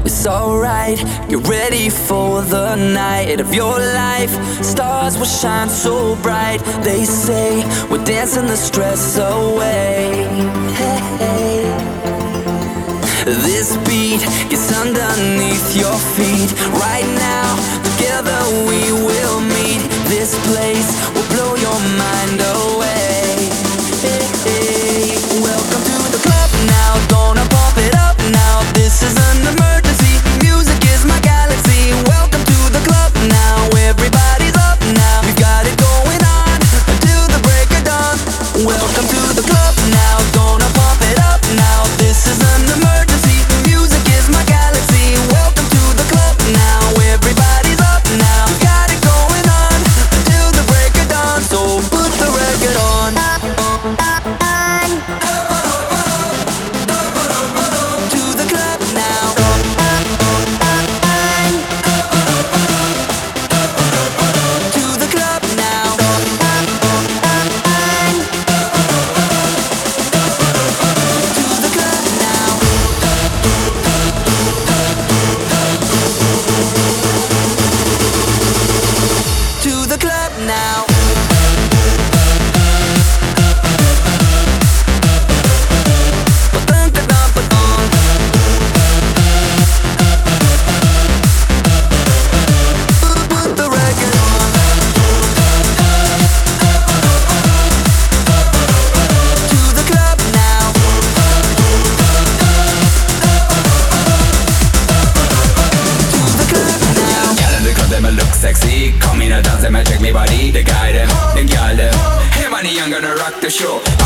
It's alright, get ready for the night of your life. Stars will shine so bright. They say we're dancing the stress away. Hey, hey. This beat gets underneath your feet. Right now, together we will meet. This place will blow your mind away. Hey, hey. Welcome to the club now, gonna pump it up now. This is an emergency, music is my galaxy. Welcome to the club now, everybody's up now. We've got it going on until the break of dawn. Welcome to the club now, gonna pump it up now. This is an emergency, music is my galaxy. Welcome to the club now, everybody's up now. We've got it going on until the break of dawn. So put the record on. Now sexy, come in and dance and check me body. The guy them, the girl them. Hey money, I'm gonna rock the show.